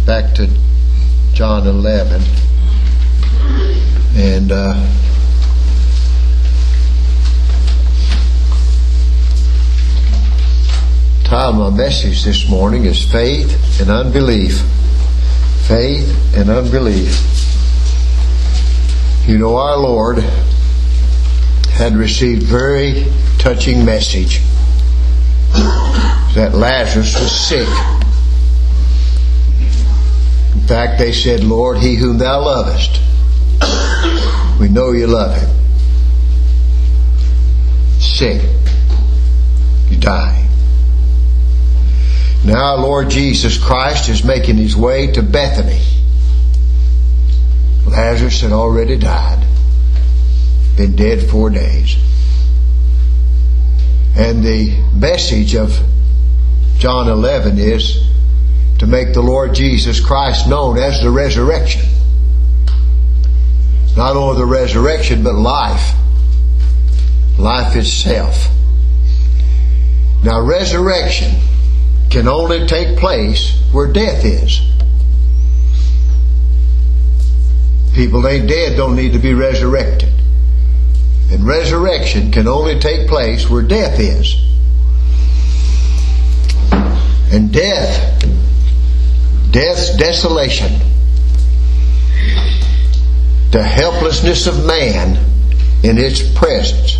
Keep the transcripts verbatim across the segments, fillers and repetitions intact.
back to John eleven. And uh, title of my message this morning is Faith and Unbelief. Faith and Unbelief. You know, our Lord had received very touching message that Lazarus was sick. In fact, they said, Lord, he whom thou lovest, we know you love him. Sick. You die. Now our Lord Jesus Christ is making his way to Bethany. Lazarus had already died. Been dead four days. And the message of John eleven is to make the Lord Jesus Christ known as the resurrection. Not only the resurrection, but life. Life itself. Now, resurrection can only take place where death is. People that ain't dead don't need to be resurrected. And resurrection can only take place where death is. And death, death's desolation, the helplessness of man in its presence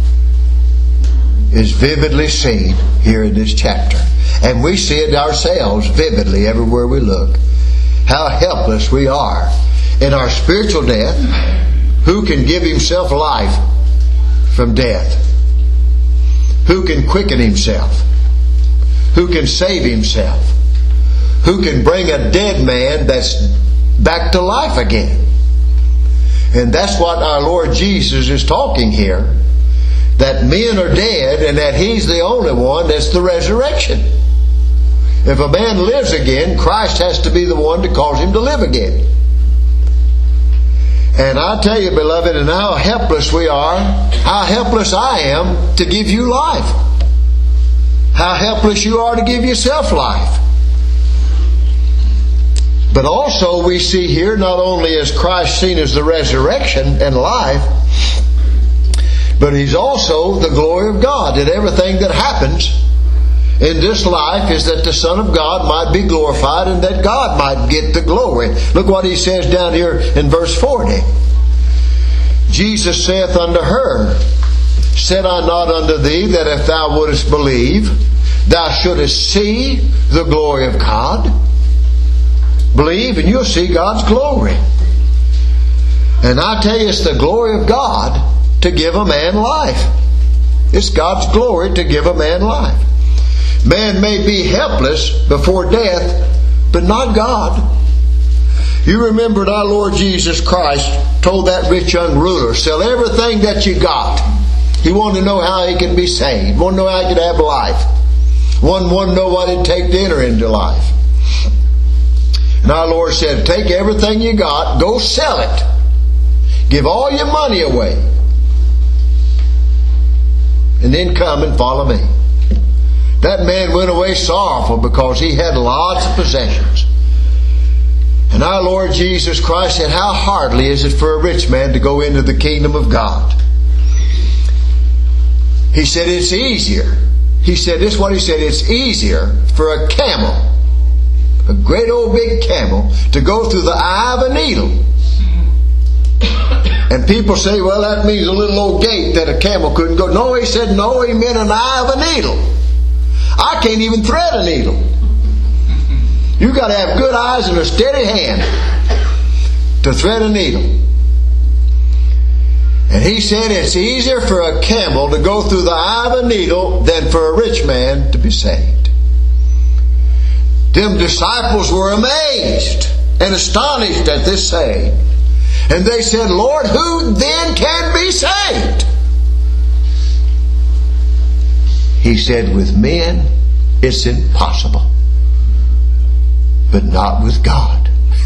is vividly seen here in this chapter. And we see it ourselves vividly everywhere we look. How helpless we are in our spiritual death. Who can give himself life from death? Who can quicken himself? Who can save himself? Who can bring a dead man that's back to life again? And that's what our Lord Jesus is talking here. That men are dead and that he's the only one that's the resurrection. If a man lives again, Christ has to be the one to cause him to live again. And I tell you, beloved, and how helpless we are, how helpless I am to give you life. How helpless you are to give yourself life. But also we see here, not only is Christ seen as the resurrection and life, but he's also the glory of God. That everything that happens in this life is that the Son of God might be glorified and that God might get the glory. Look what he says down here in verse forty. Jesus saith unto her, Said I not unto thee that if thou wouldest believe, thou shouldest see the glory of God? Believe and you'll see God's glory. And I tell you, it's the glory of God to give a man life. It's God's glory to give a man life. Man may be helpless before death, but not God. You remembered our Lord Jesus Christ told that rich young ruler, sell everything that you got. He wanted to know how he could be saved. He wanted to know how he could have life. One wanted to know what it'd take to enter into life. And our Lord said, take everything you got, go sell it. Give all your money away. And then come and follow me. That man went away sorrowful because he had lots of possessions. And our Lord Jesus Christ said, how hardly is it for a rich man to go into the kingdom of God? He said, it's easier. He said, this is what he said, it's easier for a camel, a great old big camel, to go through the eye of a needle. And people say, well, that means a little old gate that a camel couldn't go. No, he said, no, he meant an eye of a needle. I can't even thread a needle. You've got to have good eyes and a steady hand to thread a needle. And he said it's easier for a camel to go through the eye of a needle than for a rich man to be saved. Them disciples were amazed and astonished at this saying. And they said, Lord, who then can be saved? He said, with men it's impossible, but not with God.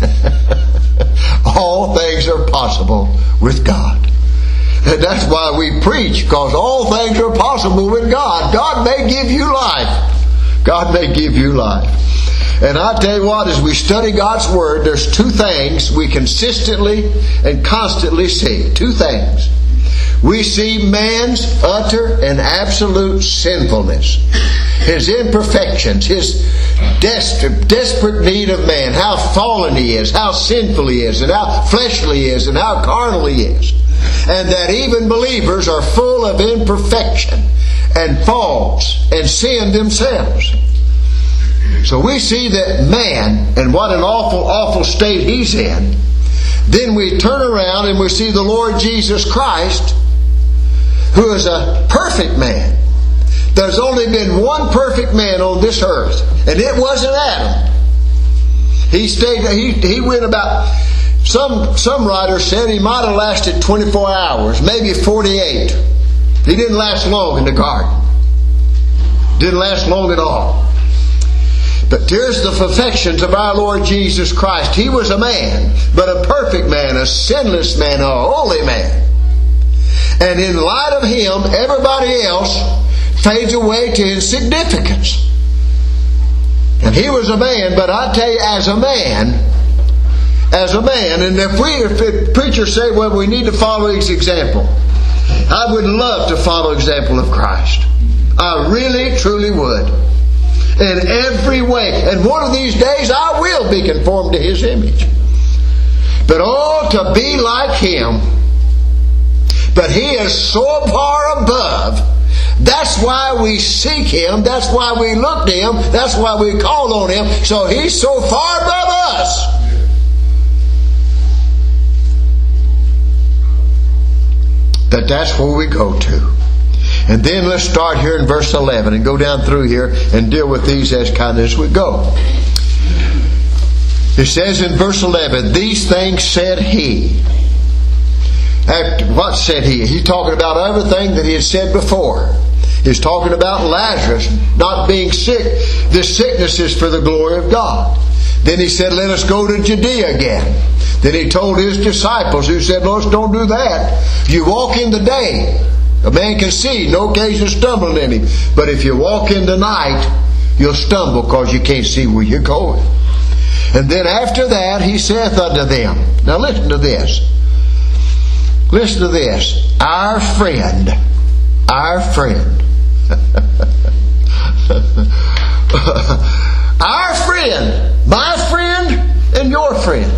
All things are possible with God. And that's why we preach, because all things are possible with God. God may give you life. God may give you life. And I tell you what, as we study God's Word, there's two things we consistently and constantly see. Two things. We see man's utter and absolute sinfulness, his imperfections, his desperate, desperate need of man, how fallen he is, how sinful he is, and how fleshly he is, and how carnal he is. And that even believers are full of imperfection and faults and sin themselves. So we see that man, and what an awful, awful state he's in. Then we turn around and we see the Lord Jesus Christ, who is a perfect man. There's only been one perfect man on this earth, and it wasn't Adam. He stayed. He he went about. Some some writers said he might have lasted twenty-four hours, maybe forty-eight. He didn't last long in the garden. Didn't last long at all. But here's the perfections of our Lord Jesus Christ. He was a man, but a perfect man, a sinless man, a holy man. And in light of Him, everybody else fades away to insignificance. And He was a man, but I tell you, as a man, as a man, and if we, if the preachers say, well, we need to follow His example, I would love to follow the example of Christ. I really, truly would. In every way. And one of these days I will be conformed to His image. But oh, to be like Him. But He is so far above. That's why we seek Him. That's why we look to Him. That's why we call on Him. So He's so far above us. That that's where we go to. And then let's start here in verse eleven and go down through here and deal with these as kind of as we go. It says in verse eleven, these things said He. After, what said He? He's talking about everything that He had said before. He's talking about Lazarus not being sick. This sickness is for the glory of God. Then He said, let us go to Judea again. Then He told His disciples, who said, Lord, don't do that. You walk in the day. A man can see, no occasion of stumbling in him. But if you walk in the night, you'll stumble because you can't see where you're going. And then after that, He saith unto them. Now listen to this. Listen to this. Our friend. Our friend. Our friend. My friend and your friend.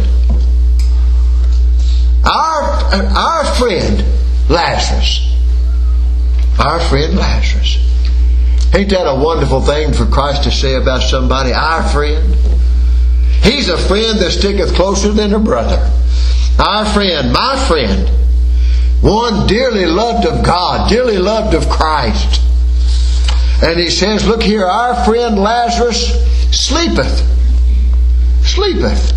Our, our friend Lazarus. Our friend Lazarus. Ain't that a wonderful thing for Christ to say about somebody? Our friend. He's a friend that sticketh closer than a brother. Our friend, my friend. One dearly loved of God, dearly loved of Christ. And He says, look here, our friend Lazarus sleepeth. Sleepeth.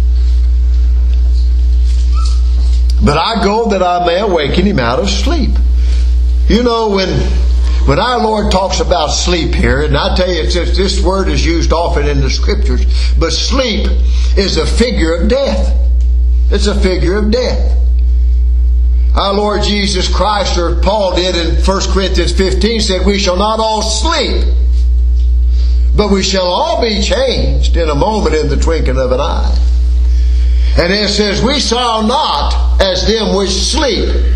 But I go that I may awaken him out of sleep. You know, when when our Lord talks about sleep here, and I tell you, it's just, this word is used often in the Scriptures, but sleep is a figure of death. It's a figure of death. Our Lord Jesus Christ, or Paul did in First Corinthians fifteen, said, we shall not all sleep, but we shall all be changed in a moment, in the twinkling of an eye. And it says, we shall not as them which sleep.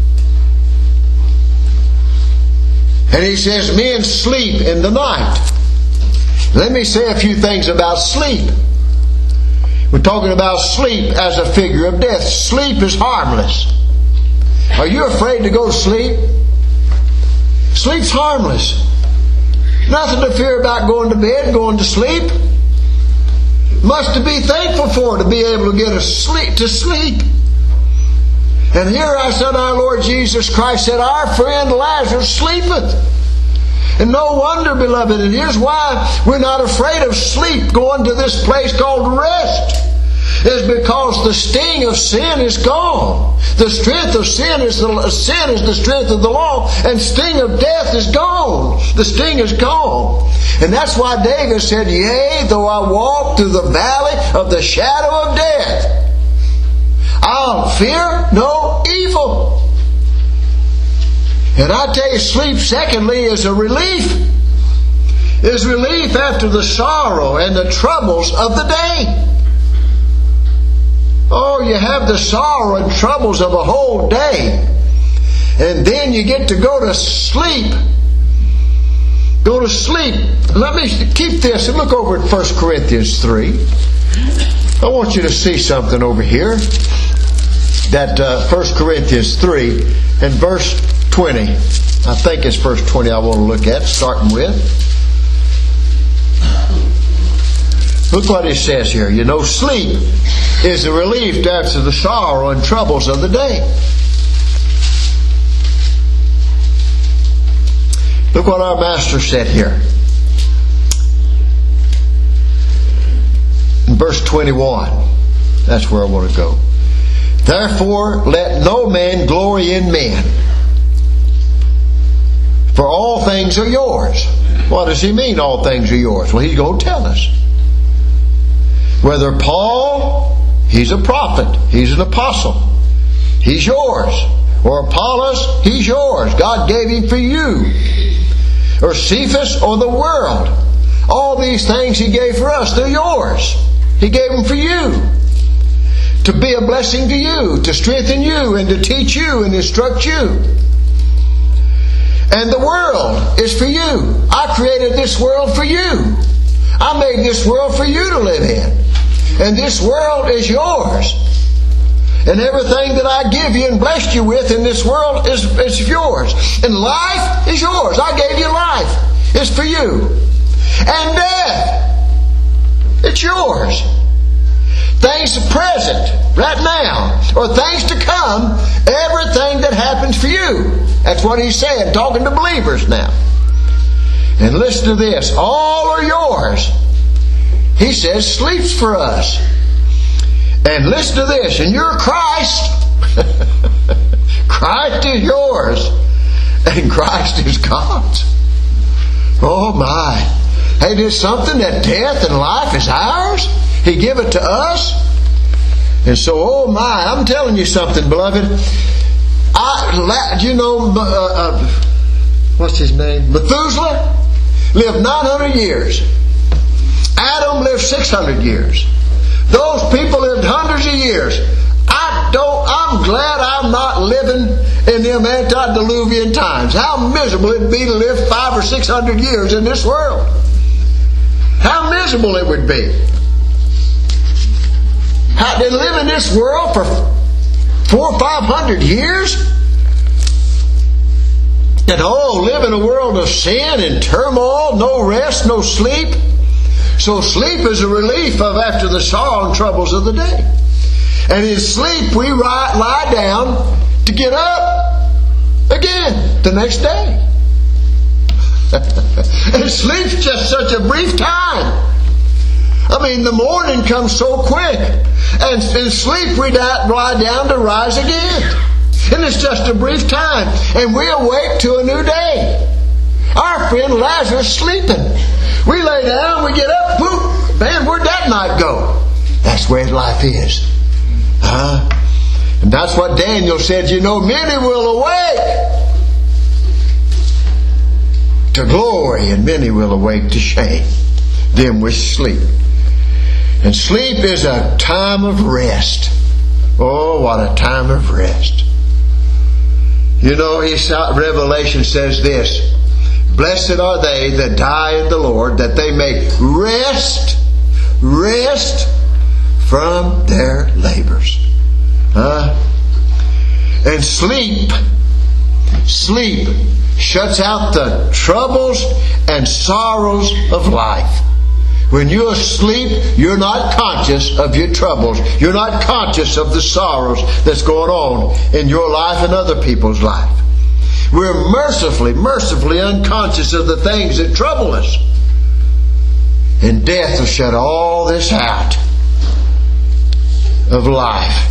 And He says, men sleep in the night. Let me say a few things about sleep. We're talking about sleep as a figure of death. Sleep is harmless. Are you afraid to go to sleep? Sleep's harmless. Nothing to fear about going to bed and going to sleep. Much to be thankful for, to be able to get a sleep to sleep. And here I said, our Lord Jesus Christ said, our friend Lazarus sleepeth. And no wonder, beloved, and here's why we're not afraid of sleep, going to this place called rest. Is because the sting of sin is gone. The strength of sin is the sin is the strength of the law, and sting of death is gone. The sting is gone. And that's why David said, yea, though I walk through the valley of the shadow of death, I'll fear no evil. And I tell you, sleep, secondly, is a relief. is relief after the sorrow and the troubles of the day. Oh, you have the sorrow and troubles of a whole day. And then you get to go to sleep. Go to sleep. Let me keep this and look over at First Corinthians three. I want you to see something over here. That uh, First Corinthians three and verse twenty. I think it's verse twenty I want to look at, starting with. Look what it says here. You know, sleep is a relief after the sorrow and troubles of the day. Look what our Master said here. In verse twenty-one. That's where I want to go. Therefore, let no man glory in men, for all things are yours. What does he mean, all things are yours? Well, he's going to tell us. Whether Paul, he's a prophet, he's an apostle, he's yours. Or Apollos, he's yours. God gave him for you. Or Cephas, or the world. All these things he gave for us, they're yours. He gave them for you. To be a blessing to you, to strengthen you, and to teach you and instruct you. And the world is for you. I created this world for you. I made this world for you to live in. And this world is yours. And everything that I give you and blessed you with in this world is, is yours. And life is yours. I gave you life. It's for you. And death, it's yours. Things present, right now, or things to come, everything that happens for you. That's what he's saying, talking to believers now. And listen to this. All are yours. He says sleep's for us. And listen to this. And you're Christ. Christ is yours. And Christ is God's. Oh my. Hey, there's something that death and life is ours. He gave it to us. And so, oh my, I'm telling you something, beloved. I, you know, uh, uh, what's his name? Methuselah lived nine hundred years. Adam lived six hundred years. Those people lived hundreds of years. I don't, I'm glad I'm not living in them antediluvian times. How miserable it'd be to live five or six hundred years in this world. How miserable it would be. How to live in this world for four or five hundred years? And oh, live in a world of sin and turmoil, no rest, no sleep. So sleep is a relief of after the sorrow and troubles of the day. And in sleep we lie down to get up again the next day. And sleep's just such a brief time. I mean, the morning comes so quick. And in sleep we lie down to rise again. And it's just a brief time. And we awake to a new day. Our friend Lazarus sleeping. We lay down, we get up, whoop, man, where'd that night go? That's where life is. Huh? And that's what Daniel said, you know, many will awake to glory, and many will awake to shame. Them with sleep. And sleep is a time of rest. Oh, what a time of rest. You know, Revelation says this. Blessed are they that die in the Lord, that they may rest, rest from their labors. Huh? And sleep, sleep shuts out the troubles and sorrows of life. When you're asleep, you're not conscious of your troubles. You're not conscious of the sorrows that's going on in your life and other people's life. We're mercifully, mercifully unconscious of the things that trouble us. And death will shut all this out of life.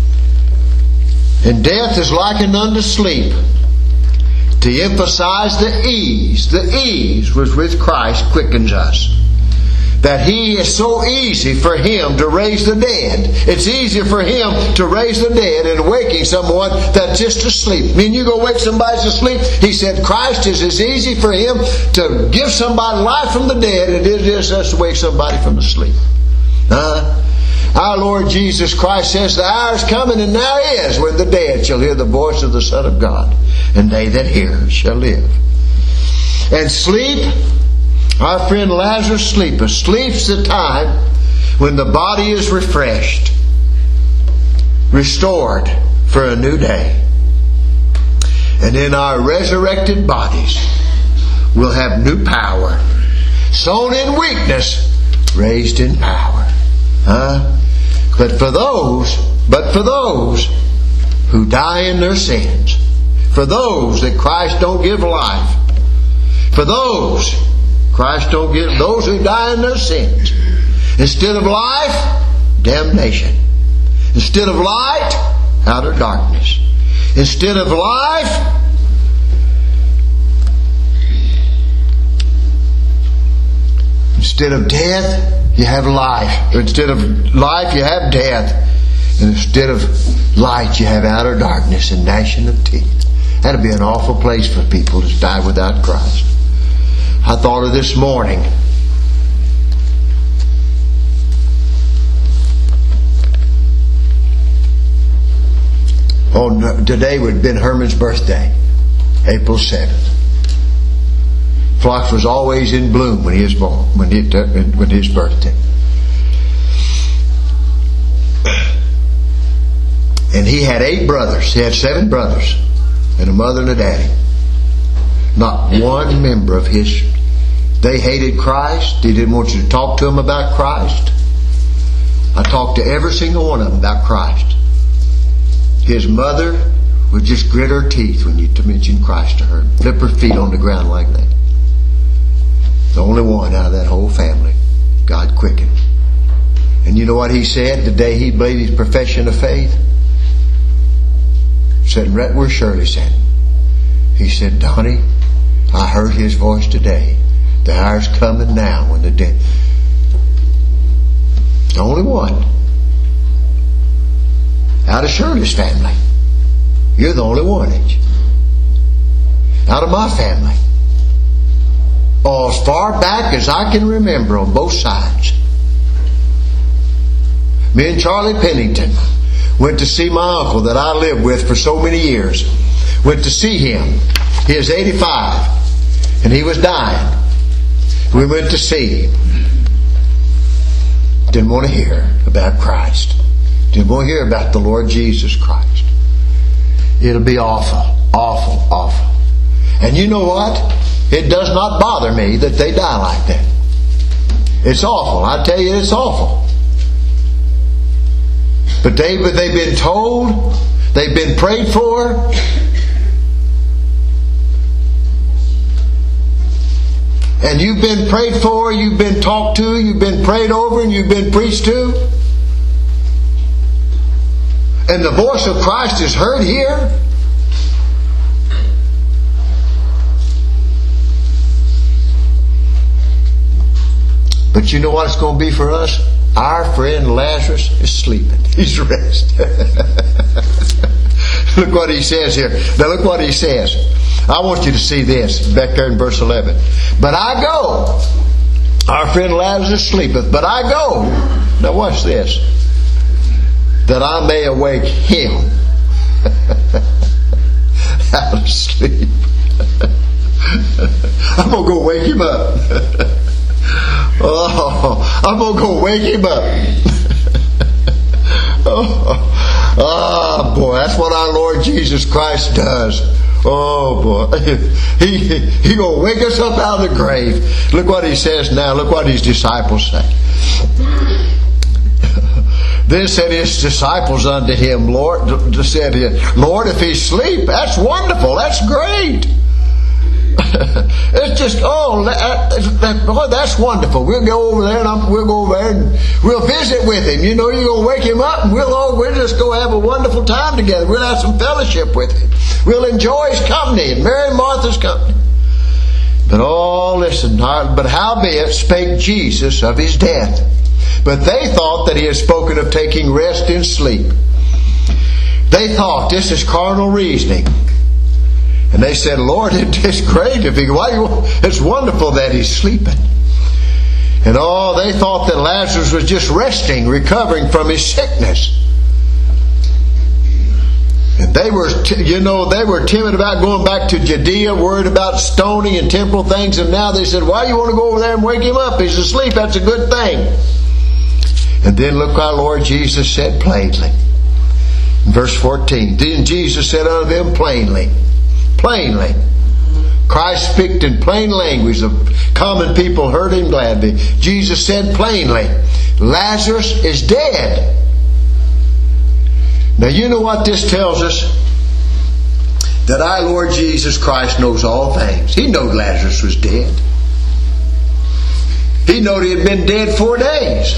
And death is likened unto sleep, to emphasize the ease. The ease with which Christ quickens us. that He is so easy for Him to raise the dead. It's easier for Him to raise the dead and waking someone that's just asleep. I mean, you go wake somebody that's asleep. He said Christ is as easy for Him to give somebody life from the dead as it is us to wake somebody from the sleep. Uh, our Lord Jesus Christ says the hour is coming, and now is, when the dead shall hear the voice of the Son of God, and they that hear shall live. And sleep, our friend Lazarus sleepeth. Sleep's the time when the body is refreshed, restored for a new day. And in our resurrected bodies, we'll have new power. Sown in weakness, raised in power. Huh? But for those, but for those who die in their sins, for those that Christ don't give life, for those Christ don't give, those who die in their sins, instead of life, damnation. Instead of light, outer darkness. Instead of life, instead of death, you have life. Instead of life, you have death. And instead of light, you have outer darkness and gnashing of teeth. That'd be an awful place for people to die without Christ. I thought of this morning. Oh, today would have been Herman's birthday, April seventh. Phlox was always in bloom when he was born, when, he, when his birthday. And he had eight brothers. He had seven brothers, and a mother and a daddy. Not one member of his. They hated Christ. They didn't want you to talk to them about Christ. I talked to every single one of them about Christ. His mother would just grit her teeth when you mentioned Christ to her. Flip her feet on the ground like that. The only one out of that whole family God quickened. And you know what he said the day he made his profession of faith? Sitting right where Shirley sat. He said, Donnie, I heard his voice today. The hour's coming now when the dead. The only one out of Shirley's family. You're the only one, ain't you? Out of my family. Oh, as far back as I can remember on both sides. Me and Charlie Pennington went to see my uncle that I lived with for so many years. Went to see him. He was eighty-five and he was dying. We went to see him. Didn't want to hear about Christ. Didn't want to hear about the Lord Jesus Christ. It'll be awful, awful, awful. And you know what? It does not bother me that they die like that. It's awful. I tell you, it's awful. But they, they've been told, they've been prayed for. And you've been prayed for, you've been talked to, you've been prayed over, and you've been preached to. And the voice of Christ is heard here. But you know what it's going to be for us? Our friend Lazarus is sleeping. He's resting. Look what he says here. Now look what he says. I want you to see this back there in verse eleven. But I go. Our friend Lazarus sleepeth. But I go. Now watch this. That I may awake him out of sleep. I'm going to go wake him up. Oh, I'm going to go wake him up. oh, oh, boy, that's what our Lord Jesus Christ does. Oh, boy. He, he, he going to wake us up out of the grave. Look what he says now. Look what his disciples say. Then said his disciples unto him, Lord, said, Lord, if he sleep, that's wonderful. That's great. It's just, oh, that, that, oh, that's wonderful. We'll go over there and I'm, we'll go over there and we'll visit with him. You know, you're going to wake him up and we'll, oh, we'll just go have a wonderful time together. We'll have some fellowship with him. We'll enjoy his company and Mary and Martha's company. But oh, listen, but howbeit spake Jesus of his death. But they thought that he had spoken of taking rest in sleep. They thought this is carnal reasoning. And they said, Lord, it's great if he, why, it's wonderful that he's sleeping. And oh, they thought that Lazarus was just resting, recovering from his sickness. And they were, you know, they were timid about going back to Judea, worried about stoning and temporal things. And now they said, why do you want to go over there and wake him up? He's asleep. That's a good thing. And then look what our Lord Jesus said plainly. In verse fourteen, then Jesus said unto them plainly, plainly. Christ speaks in plain language. The common people heard him gladly. Jesus said plainly, Lazarus is dead. Now you know what this tells us? That our Lord Jesus Christ knows all things. He knew Lazarus was dead. He knew he had been dead four days.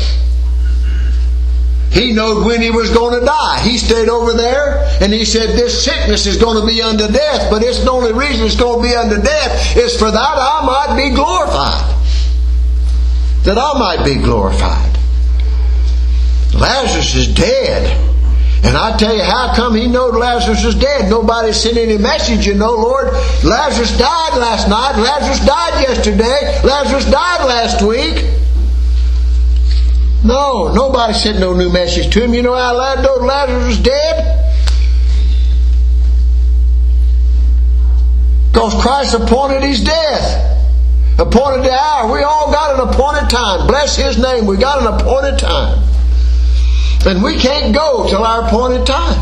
He knew when he was going to die. He stayed over there and he said, this sickness is going to be unto death, but it's the only reason it's going to be unto death is for that I might be glorified. That I might be glorified. Lazarus is dead. And I tell you, how come he knowed Lazarus is dead? Nobody sent any message, you know, Lord. Lazarus died last night. Lazarus died yesterday. Lazarus died last week. No, nobody sent no new message to him. You know how I know Lazarus is dead? Because Christ appointed his death. Appointed the hour. We all got an appointed time. Bless his name. We got an appointed time. And we can't go till our appointed time.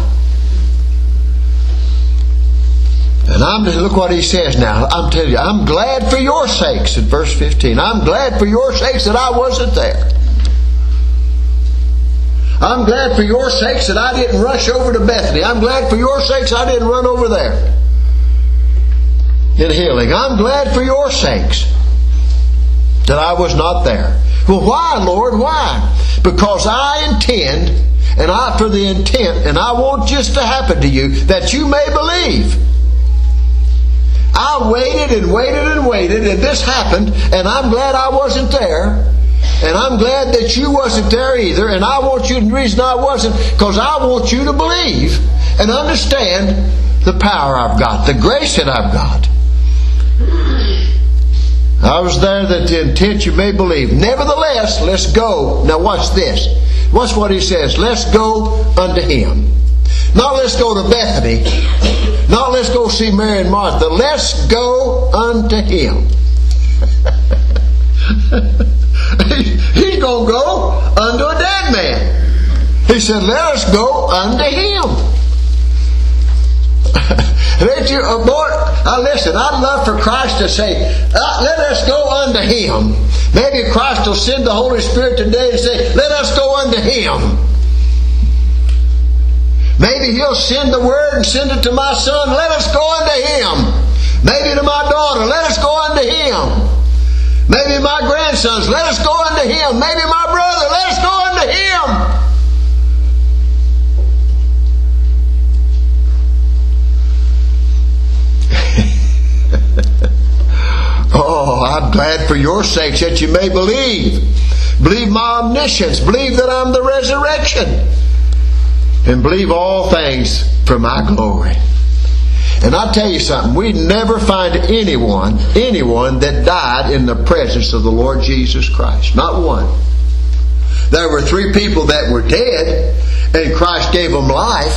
And I'm look what he says now. I'm telling you, I'm glad for your sakes, in verse fifteen. I'm glad for your sakes that I wasn't there. I'm glad for your sakes that I didn't rush over to Bethany. I'm glad for your sakes I didn't run over there in healing. I'm glad for your sakes that I was not there. Well, why, Lord? Why? Because I intend, and I for the intent, and I want this to happen to you, that you may believe. I waited and waited and waited, and this happened, and I'm glad I wasn't there. And I'm glad that you wasn't there either. And I want you, the reason I wasn't, because I want you to believe and understand the power I've got, the grace that I've got. I was there that the intent you may believe. Nevertheless, let's go. Now watch this. Watch what he says. Let's go unto him. Not let's go to Bethany. Not let's go see Mary and Martha. Let's go unto him. He's going to go unto a dead man. He said, let us go unto him. Let you, uh, Lord, uh, listen, I'd love for Christ to say, uh, let us go unto him. Maybe Christ will send the Holy Spirit today and say, let us go unto him. Maybe he'll send the word and send it to my son, let us go unto him. Maybe to my daughter, let us go unto him. Maybe my grandsons, let us go unto him. Maybe my brother, let us go unto him. Oh, I'm glad for your sakes that you may believe. Believe my omniscience. Believe that I'm the resurrection. And believe all things for my glory. And I'll tell you something. We never find anyone, anyone that died in the presence of the Lord Jesus Christ. Not one. There were three people that were dead, and Christ gave them life.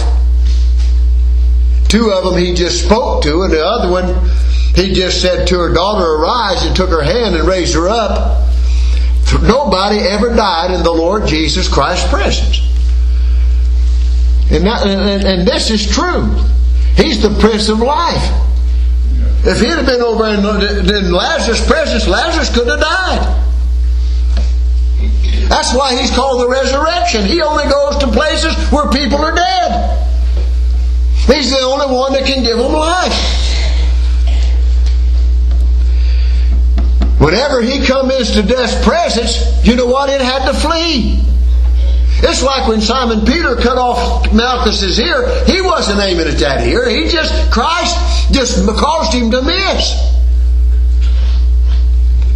Two of them he just spoke to, and the other one he just said to her daughter, arise, and took her hand and raised her up. Nobody ever died in the Lord Jesus Christ's presence. And, that, and, and this is true. He's the Prince of Life. If he'd have been over in, in Lazarus' presence, Lazarus could have died. That's why he's called the resurrection. He only goes to places where people are dead. He's the only one that can give them life. Whenever he comes into death's presence, you know what? It had to flee. It's like when Simon Peter cut off Malchus's ear. He wasn't aiming at that ear. He just, Christ just caused him to miss.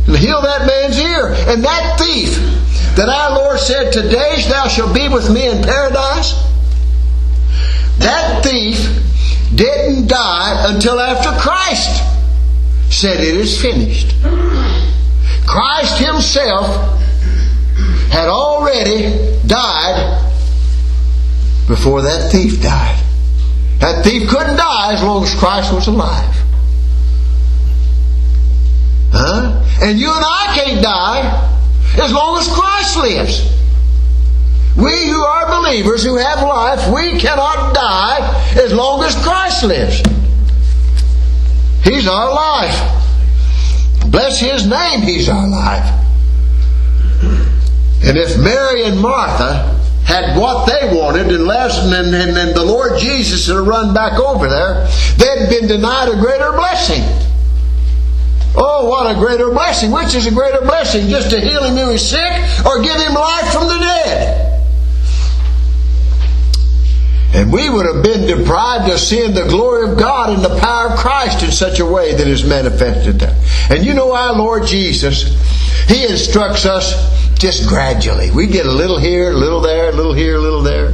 and heal that man's ear. And that thief that our Lord said, today thou shalt be with me in paradise, that thief didn't die until after Christ said it is finished. Christ Himself had already died before that thief died. That thief couldn't die as long as Christ was alive. Huh? And you and I can't die as long as Christ lives. We who are believers, who have life, we cannot die as long as Christ lives. He's our life. Bless His name, He's our life. And if Mary and Martha had what they wanted, and, and, and, and the Lord Jesus had run back over there, they'd been denied a greater blessing. Oh, what a greater blessing. Which is a greater blessing? Just to heal him who is sick, or give him life from the dead? And we would have been deprived of seeing the glory of God and the power of Christ in such a way that is manifested there. And you know our Lord Jesus, He instructs us just gradually. We get a little here, a little there, a little here, a little there.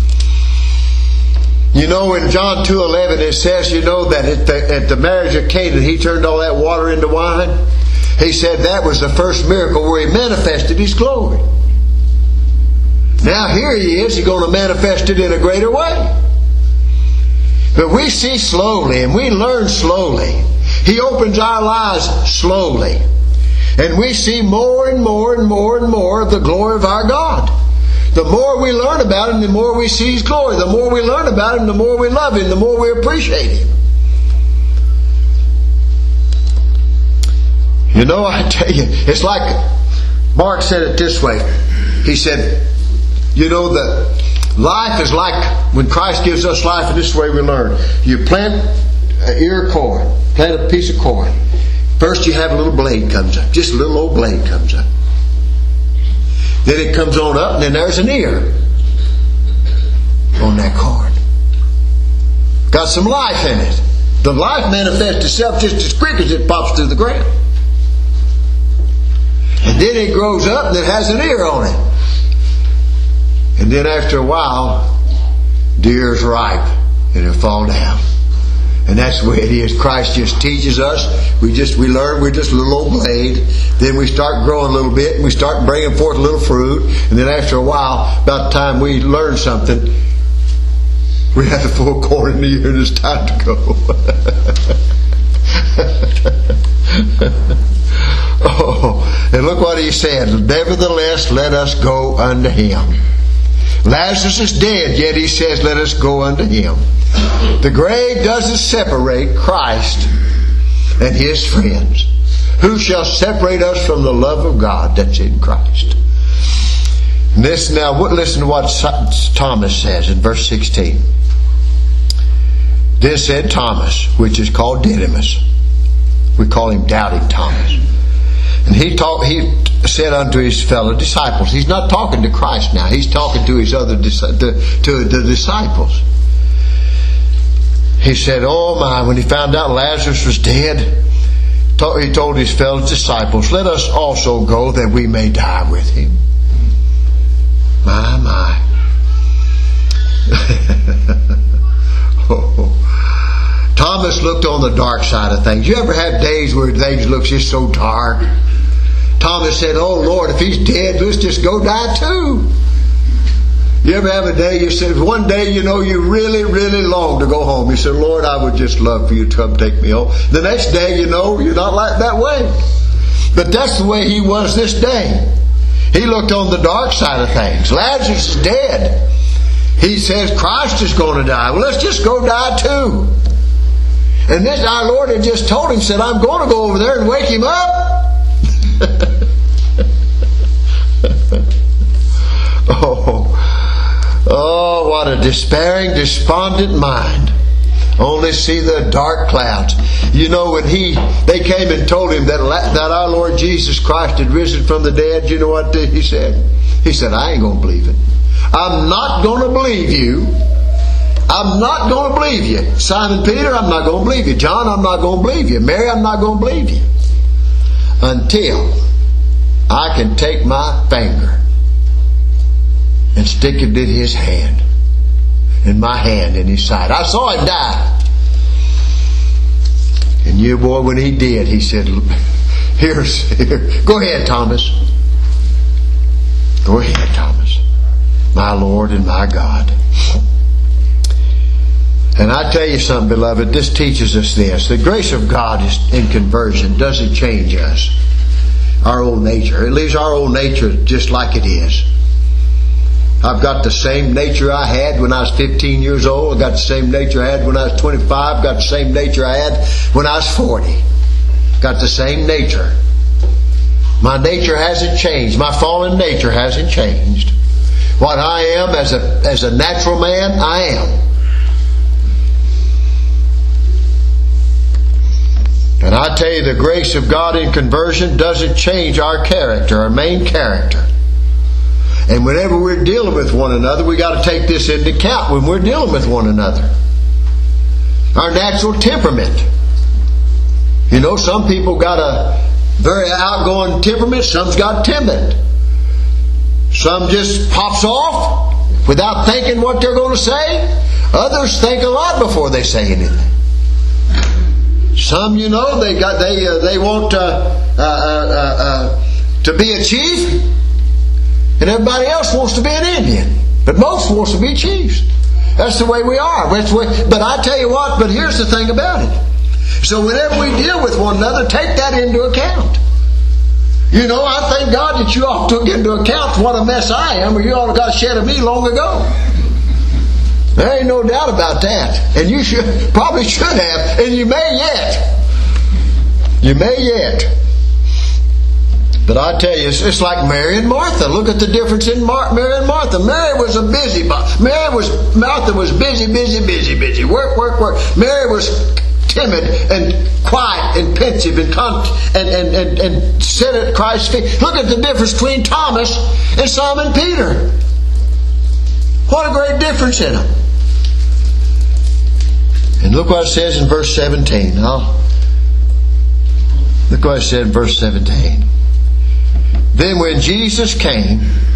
You know, in John two eleven it says, you know, that at the, at the marriage of Cana, He turned all that water into wine. He said that was the first miracle where He manifested His glory. Now here He is, He's going to manifest it in a greater way. But we see slowly and we learn slowly. He opens our lives slowly. And we see more and more and more and more of the glory of our God. The more we learn about Him, the more we see His glory. The more we learn about Him, the more we love Him, the more we appreciate Him. You know, I tell you, it's like Mark said it this way. He said, you know, that life is like when Christ gives us life, and this is the way we learn. You plant an ear of corn, plant a piece of corn. First you have a little blade comes up. Just a little old blade comes up. Then it comes on up, and then there's an ear on that corn. Got some life in it. The life manifests itself just as quick as it pops through the ground. And then it grows up, and it has an ear on it. And then after a while, the ear's ripe, and it'll fall down. And that's the way it is. Christ just teaches us. We just we learn. We're just a little old blade. Then we start growing a little bit, and we start bringing forth a little fruit. And then after a while, about the time we learn something, we have the full corn in the ear, and it's time to go. Oh, and look what He said. Nevertheless, let us go unto Him. Lazarus is dead, yet He says, let us go unto Him. The grave doesn't separate Christ and His friends. Who shall separate us from the love of God that's in Christ? And this, now, listen to what Thomas says in verse sixteen. Then said Thomas, which is called Didymus. We call him Doubting Thomas. And he talked. He said unto his fellow disciples. He's not talking to Christ now. He's talking to his other to, to the disciples. He said, "Oh my!" When he found out Lazarus was dead, he told his fellow disciples, "Let us also go, that we may die with him." My my! Oh. Thomas looked on the dark side of things. You ever have days where things look just so dark? Thomas said, "Oh Lord, if he's dead, let's just go die too." You ever have a day you said, one day you know you really, really long to go home. You said, "Lord, I would just love for you to come take me home." The next day you know you're not like that way. But that's the way he was this day. He looked on the dark side of things. Lazarus is dead. He says Christ is going to die. Well, let's just go die too. And then our Lord had just told him, said, "I'm going to go over there and wake him up." oh, oh, what a despairing, despondent mind. Only see the dark clouds. You know, when he they came and told him that that our Lord Jesus Christ had risen from the dead, you know what he said? He said, "I ain't going to believe it. I'm not going to believe you. I'm not going to believe you. Simon Peter, I'm not going to believe you. John, I'm not going to believe you. Mary, I'm not going to believe you. until I can take my finger and stick it in his hand, and my hand in his side. I saw him die. And you, boy, when he did, he said, here's, here. Go ahead, Thomas. Go ahead, Thomas. My Lord and my God. And I tell you something, beloved, this teaches us this. The grace of God is in conversion doesn't change us. Our old nature. It leaves our old nature just like it is. I've got the same nature I had when I was fifteen years old. I've got the same nature I had when I was twenty-five. I've got the same nature I had when I was forty. Got the same nature. My nature hasn't changed. My fallen nature hasn't changed. What I am as a, as a natural man, I am. And I tell you, the grace of God in conversion doesn't change our character, our main character. And whenever we're dealing with one another, we got to take this into account when we're dealing with one another. Our natural temperament. You know, some people got a very outgoing temperament. Some's got timid. Some just pops off without thinking what they're going to say. Others think a lot before they say anything. Some, you know, they got they uh, they want uh, uh, uh, uh, to be a chief. And everybody else wants to be an Indian. But most wants to be chiefs. That's the way we are. That's the way, but I tell you what, but here's the thing about it. So whenever we deal with one another, take that into account. You know, I thank God that you ought to get into account what a mess I am, or you ought to got shed of me long ago. There ain't no doubt about that. And you should probably should have, and you may yet. You may yet. But I tell you, it's, it's like Mary and Martha. Look at the difference in Mar- Mary and Martha. Mary was a busy. Mary was Martha was busy, busy, busy, busy. Work, work, work. Mary was timid and quiet and pensive and con- and, and, and, and sit at Christ's feet. Look at the difference between Thomas and Simon Peter. What a great difference in them. And look what it says in verse seventeen. I'll, look what it said in verse seventeen. Then when Jesus came,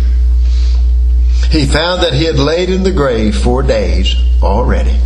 he found that he had laid in the grave four days already.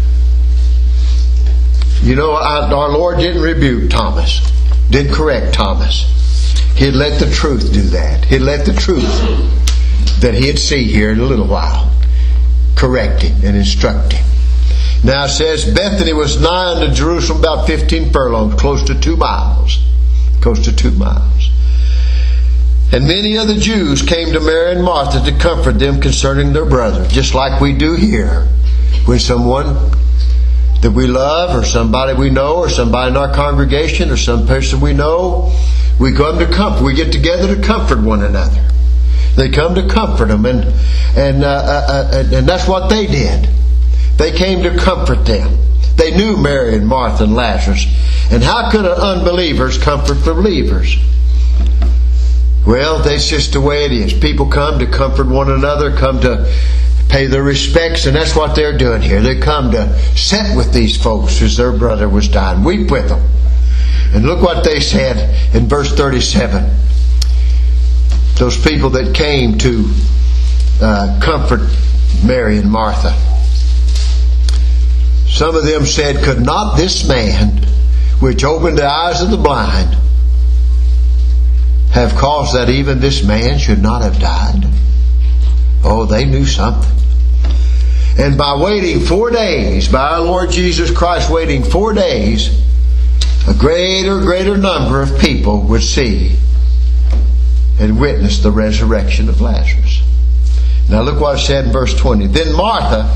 You know, our Lord didn't rebuke Thomas, didn't correct Thomas. He'd let the truth do that. He'd let the truth that he'd see here in a little while correct him and instruct him. Now it says Bethany was nigh unto Jerusalem, about fifteen furlongs, close to two miles. Close to two miles. And many of the Jews came to Mary and Martha to comfort them concerning their brother, just like we do here. When someone that we love, or somebody we know, or somebody in our congregation, or some person we know, we come to comfort. We get together to comfort one another. They come to comfort them, and and uh, uh, uh, and that's what they did. They came to comfort them. They knew Mary and Martha and Lazarus. And how could unbelievers comfort believers? Well, that's just the way it is. People come to comfort one another, come to pay their respects, and that's what they're doing here. They come to sit with these folks as their brother was dying, weep with them. And look what they said in verse thirty-seven. Those people that came to uh, comfort Mary and Martha. Some of them said, could not this man, which opened the eyes of the blind, have caused that even this man should not have died? Oh, they knew something. And by waiting four days, by our Lord Jesus Christ waiting four days, a greater, greater number of people would see and witness the resurrection of Lazarus. Now look what it said in verse twenty. Then Martha,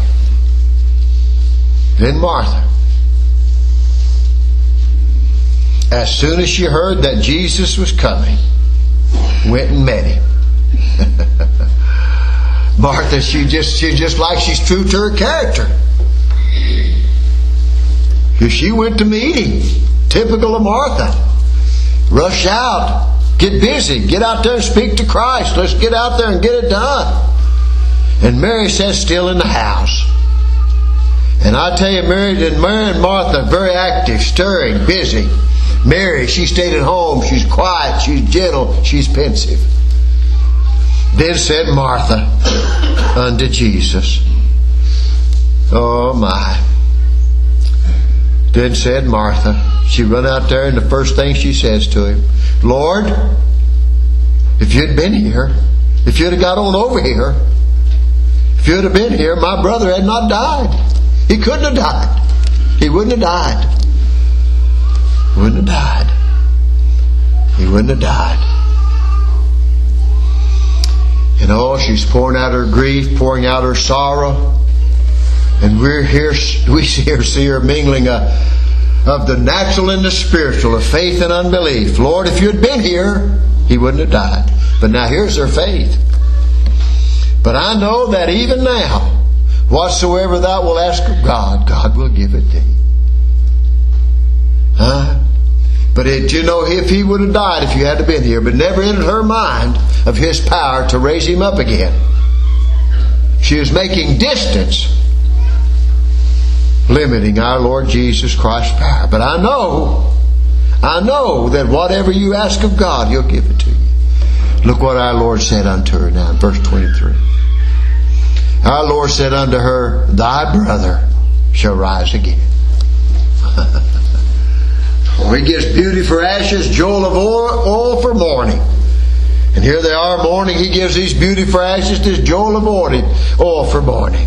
then Martha, as soon as she heard that Jesus was coming, went and met him. Martha, she just she just like she's true to her character. She went to meet him. Typical of Martha. Rush out. Get busy. Get out there and speak to Christ. Let's get out there and get it done. And Mary sat still in the house. And I tell you, Mary and Mary and Martha, very active, stirring, busy. Mary, she stayed at home. She's quiet. She's gentle. She's pensive. Then said Martha unto Jesus. Oh my. Then said Martha. She run out there and the first thing she says to him, Lord, if you'd been here, if you'd have got on over here, if you'd have been here, my brother had not died. He couldn't have died. He wouldn't have died. Wouldn't have died. He wouldn't have died. And oh, she's pouring out her grief, pouring out her sorrow. And we're here, we see her, see her mingling a, of the natural and the spiritual, of faith and unbelief. Lord, if you'd been here, he wouldn't have died. But now here's her faith. But I know that even now, whatsoever thou wilt ask of God, God will give it thee. Huh? But it, you know, if he would have died if you had to been here, but never entered her mind of his power to raise him up again. She was making distance, limiting our Lord Jesus Christ's power. But I know, I know that whatever you ask of God, he'll give it to you. Look what our Lord said unto her now in verse twenty-three. Our Lord said unto her, thy brother shall rise again. Oh, he gives beauty for ashes, joy of oil, oil for mourning. And here they are mourning. He gives these beauty for ashes, this joy of mourning, oil for mourning.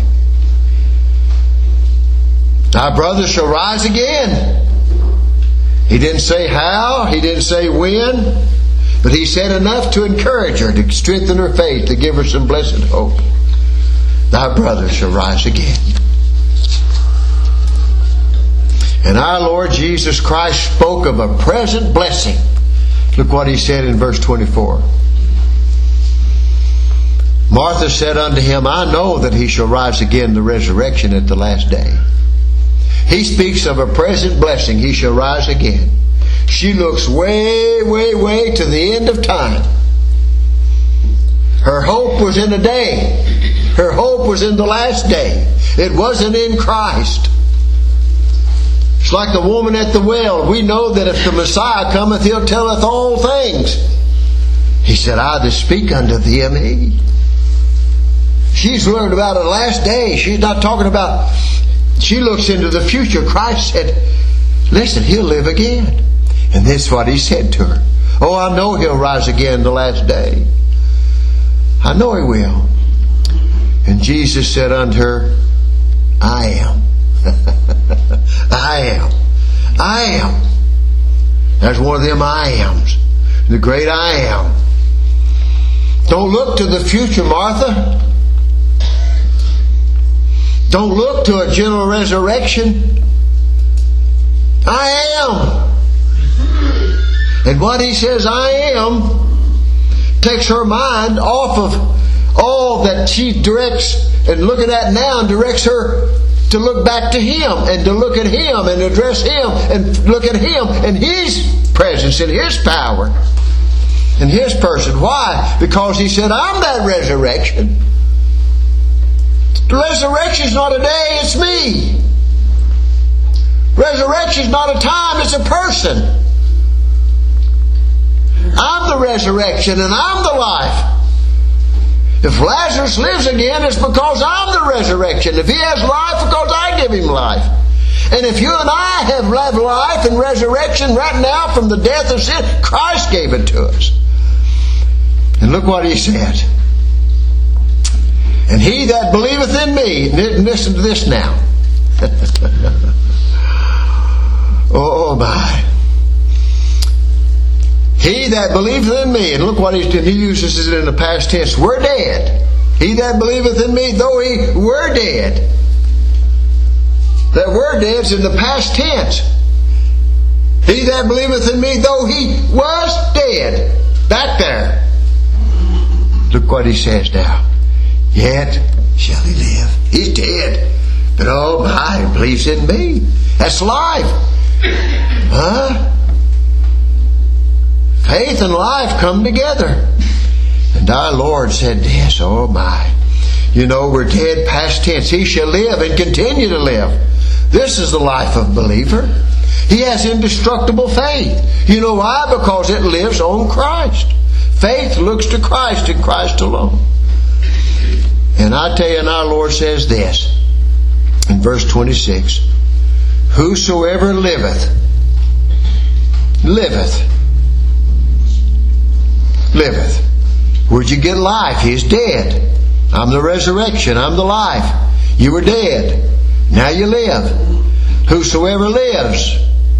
Thy brother shall rise again. He didn't say how, he didn't say when, but he said enough to encourage her, to strengthen her faith, to give her some blessed hope. Thy brother shall rise again. And our Lord Jesus Christ spoke of a present blessing. Look what he said in verse twenty-four. Martha said unto him, I know that he shall rise again in the resurrection at the last day. He speaks of a present blessing. He shall rise again. She looks way, way, way to the end of time. Her hope was in a day. Her hope was in the last day. It wasn't in Christ. It's like the woman at the well. We know that if the Messiah cometh, he'll telleth all things. He said, I do speak unto thee of me. She's learned about a last day. She's not talking about... She looks into the future. Christ said, listen, he'll live again. And that's what he said to her. Oh, I know he'll rise again the last day. I know he will. And Jesus said unto her, I am. I am. I am. That's one of them I ams. The great I am. Don't look to the future, Martha. Don't look to a general resurrection. I am. And what he says, I am, takes her mind off of all that she directs and looking at now and directs her to look back to him and to look at him and address him and look at him and his presence and his power and his person. Why? Because he said, I'm that resurrection. The resurrection is not a day, it's me. Resurrection is not a time, it's a person. I'm the resurrection and I'm the life. If Lazarus lives again, it's because I'm the resurrection. If he has life, because I give him life. And if you and I have life and resurrection right now from the death of sin, Christ gave it to us. And look what he said. And he that believeth in me, listen to this now. Oh my. He that believeth in me, and look what he, he uses it in the past tense, we're dead. He that believeth in me, though he were dead. That word dead's in the past tense. He that believeth in me, though he was dead. Back there. Look what he says now. Yet shall he live. He's dead. But oh my, he believes in me. That's life. Huh? Faith and life come together. And our Lord said this, oh my. You know, we're dead past tense. He shall live and continue to live. This is the life of a believer. He has indestructible faith. You know why? Because it lives on Christ. Faith looks to Christ and Christ alone. And I tell you, and our Lord says this in verse twenty-six, whosoever liveth, liveth, liveth. Where'd you get life? He's dead. I'm the resurrection. I'm the life. You were dead. Now you live. Whosoever lives,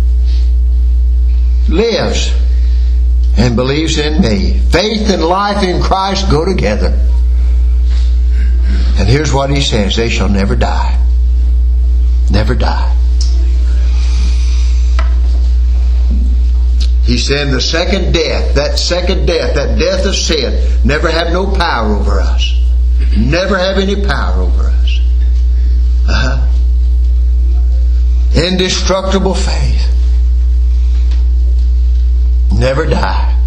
lives and believes in me. Faith and life in Christ go together. And here's what he says, they shall never die. Never die. He said the second death, that second death, that death of sin, never have no power over us. Never have any power over us. Uh-huh. Indestructible faith. Never die.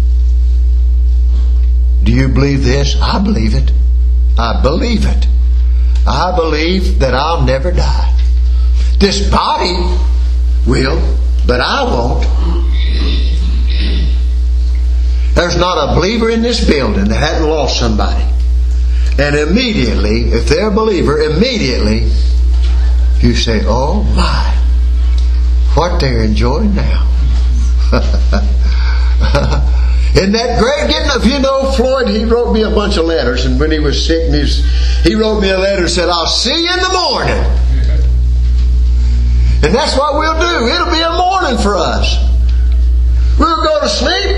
Do you believe this? I believe it. I believe it. I believe that I'll never die. This body will, but I won't. There's not a believer in this building that hadn't lost somebody. And immediately, if they're a believer, immediately you say, oh my, what they're enjoying now. Isn't that great? Getting, if you know Floyd, he wrote me a bunch of letters, and when he was sick, and he, was, he wrote me a letter and said, I'll see you in the morning. And that's what we'll do. It'll be a morning for us. We'll go to sleep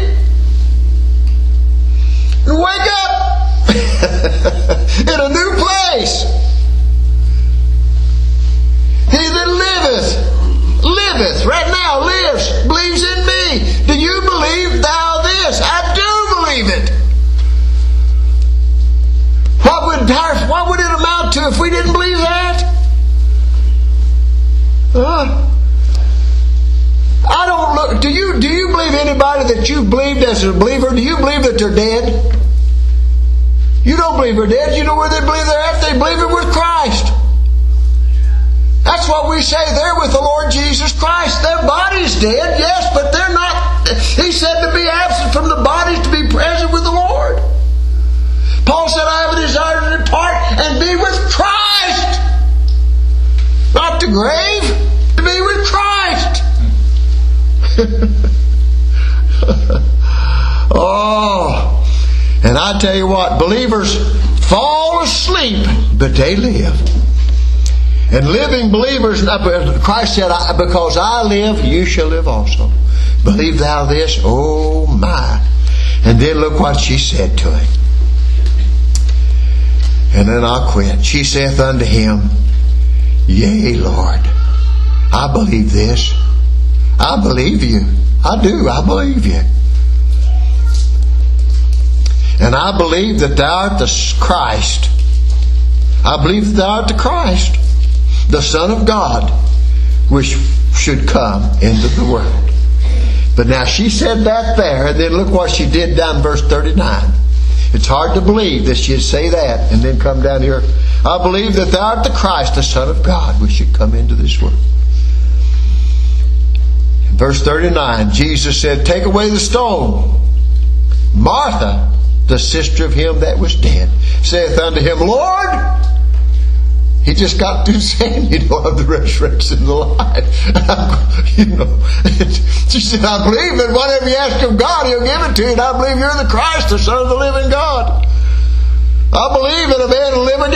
and wake up in a new place. He that liveth, liveth, right now lives, believes in me. Do you believe thou this? I do believe it. What would, what would it amount to if we didn't believe that? Uh, I don't look. Do you do you believe anybody that you believed as a believer? Do you believe that they're dead? You don't believe they're dead. You know where they believe they're at? They believe it with Christ. That's what we say. They're with the Lord Jesus Christ. Their body's dead, yes, but they're not. He said to be absent from the body to be present with the Lord. Paul said, I have a desire to depart and be with Christ. Not the grave, to be with Christ. Oh, and I tell you what, believers fall asleep, but they live. And living believers, Christ said, because I live, you shall live also. Believe thou this? Oh my. And then look what she said to him. And then I'll quit. She saith unto him, Yea, Lord, I believe this. I believe you. I do. I believe you. And I believe that thou art the Christ. I believe that thou art the Christ, the Son of God, which should come into the world. But now she said that there, and then look what she did down in verse thirty-nine. It's hard to believe that she'd say that and then come down here. I believe that thou art the Christ, the Son of God, which should come into this world. In verse thirty-nine, Jesus said, Take away the stone. Martha, the sister of him that was dead, saith unto him, Lord, he just got through saying, you know, of the resurrection and the life. You know, she said, I believe that whatever you ask of God, He'll give it to you. And I believe you're the Christ, the Son of the living God. I believe that a man will live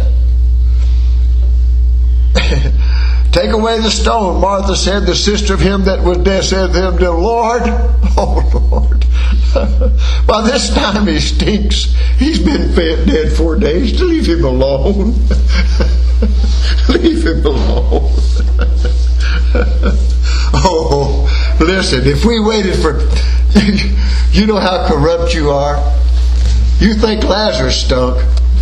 again. Take away the stone. Martha said, the sister of him that was dead said to him, Lord, oh Lord, by this time he stinks. He's been fed dead four days. Leave him alone. Leave him alone. Oh, listen, if we waited for... You know how corrupt you are? You think Lazarus stunk.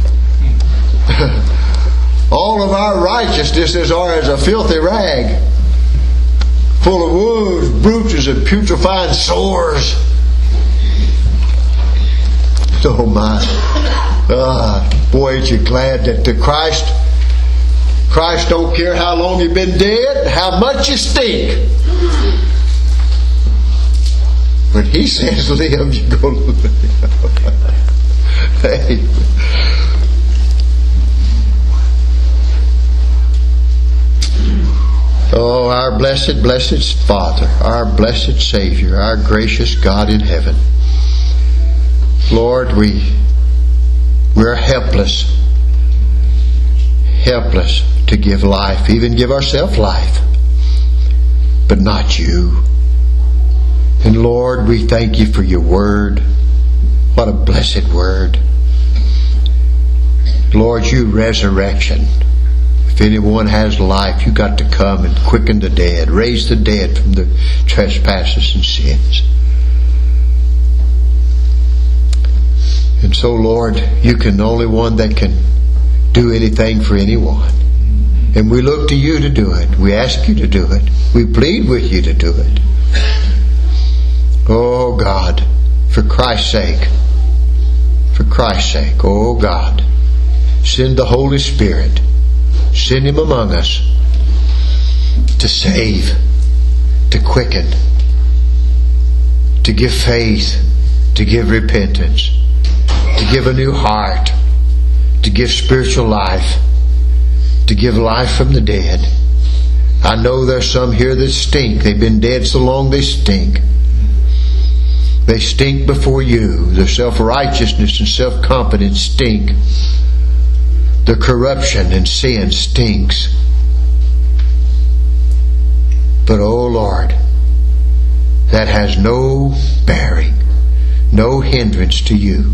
All of our righteousnesses are as a filthy rag, full of wounds, bruises, and putrefying sores. Oh my. Ah, boy, ain't you glad that the Christ Christ don't care how long you've been dead, how much you stink. When He says live, you're going to live. Hey. Oh, our blessed, blessed Father, our blessed Savior, our gracious God in heaven. Lord, we, we're helpless. Helpless to give life, even give ourselves life. But not You. And Lord, we thank You for Your Word. What a blessed Word. Lord, You resurrection. If anyone has life, You got to come and quicken the dead, raise the dead from the trespasses and sins. And so, Lord, You can the only one that can do anything for anyone. And we look to You to do it. We ask You to do it. We plead with You to do it. Oh God, for Christ's sake, for Christ's sake, oh God, send the Holy Spirit. Send Him among us to save, to quicken, to give faith, to give repentance, to give a new heart, to give spiritual life, to give life from the dead. I know there's some here that stink. They've been dead so long they stink. They stink before You. Their self-righteousness and self-confidence stink. The corruption and sin stinks. But oh Lord, that has no bearing, no hindrance to You.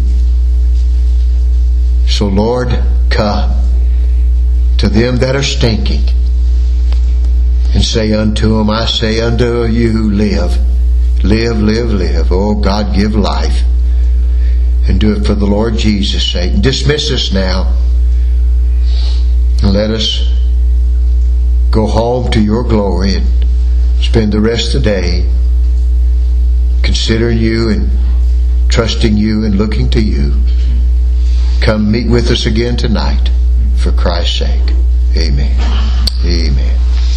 So Lord, come to them that are stinking and say unto them, I say unto you, live. Live, live, live. Oh God, give life. And do it for the Lord Jesus' sake. Dismiss us now. And let us go home to Your glory and spend the rest of the day considering You and trusting You and looking to You. Come meet with us again tonight for Christ's sake. Amen. Amen.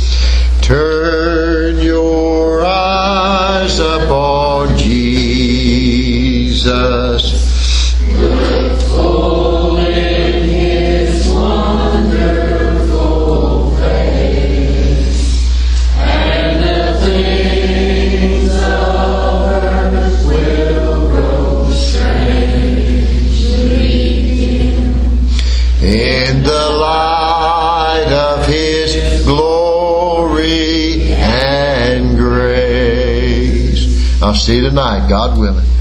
Turn your eyes upon Jesus. Look full in His wonderful face, and the things of earth will grow strangely dim in the light of His glory and grace. I'll see you tonight, God willing.